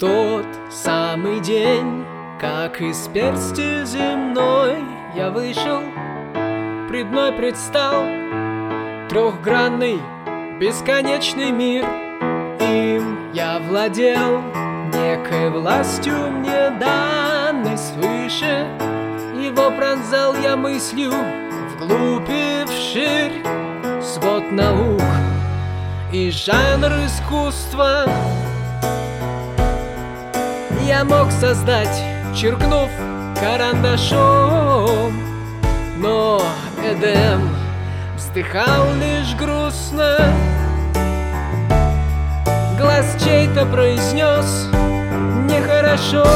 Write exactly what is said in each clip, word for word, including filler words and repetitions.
тот самый день, как из персти земной я вышел, пред мной предстал трехгранный бесконечный мир. Им я владел некой властью мне данной свыше. Его пронзал я мыслью вглубь и вширь. Свод наук и жанр искусства я мог создать, черкнув карандашом. Но Эдем вздыхал лишь грустно. Глаз чей-то произнес: нехорошо.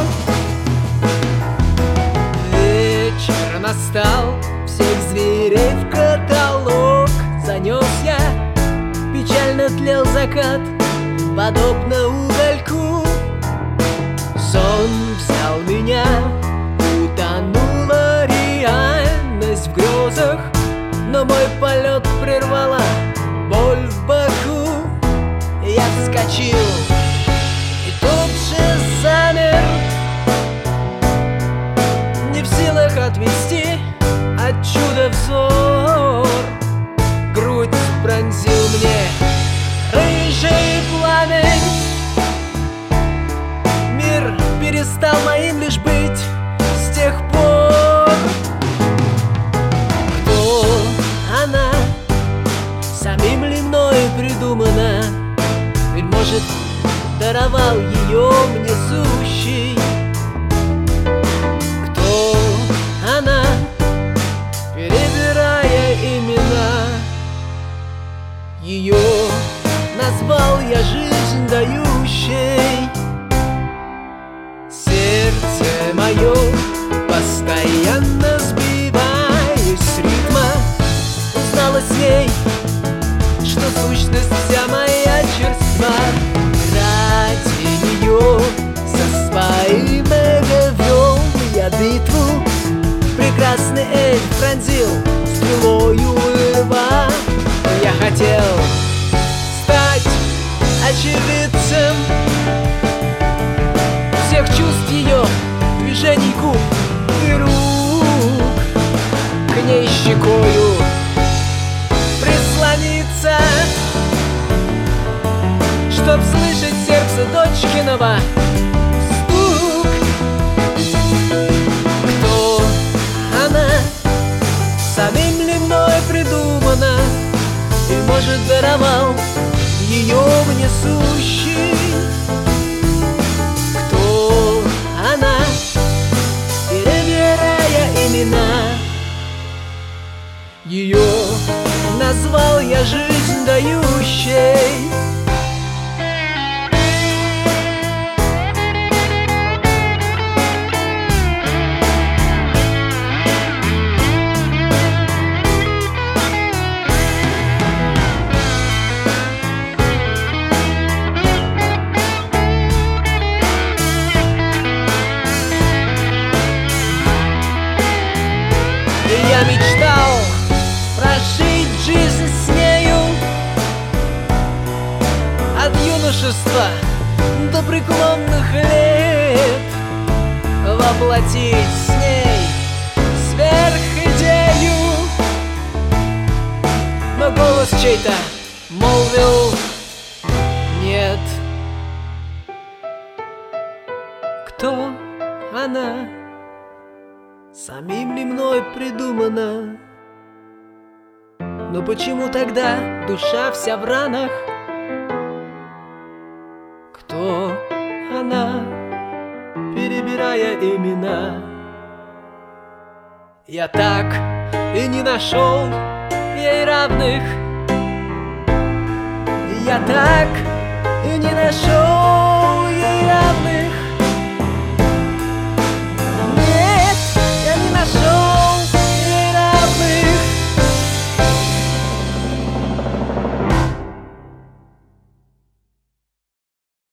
Вечер настал, всех зверей в каталог занес я. Печально тлел закат, подобно угольку. Сон взял меня, утонула реальность в грезах, но мой полет прервала боль в боку. Я вскочил и тут же замер, не в силах отвести от чуда взор. Грудь пронзил мне рыжий пламень. Мир перестал моим лишь быть с тех пор. Кто она? Самим ли мной придумана? Ведь, может, даровал ее мне сущий. Кто она? Перебирая имена, ее назвал я жизнь дающей. Сердце мое постоянно сбиваясь с ритма, узнала с ней, что сущность вся моя черства. Ради нее со своим эго вел я битву. Прекрасный эльф пронзил стрелою льва. Я хотел стать очевидцем всех чувств ее, движений губ и рук. К ней щекою прислониться, чтоб слышать сердце дочкиного стук. Кто она? Самим ли мной придумана? И, может, даровал ее мне сущий? Кто она? Перебирая имена, ее назвал я жизнь дающей. Я мечтал прожить жизнь с нею от юношества до преклонных лет, воплотить с ней сверхидею. Но голос чей-то молвил: нет. Кто она? Самим ли мной придумана? Но почему тогда душа вся в ранах? Кто она? Перебирая имена, я так и не нашел ей равных. Я так и не нашел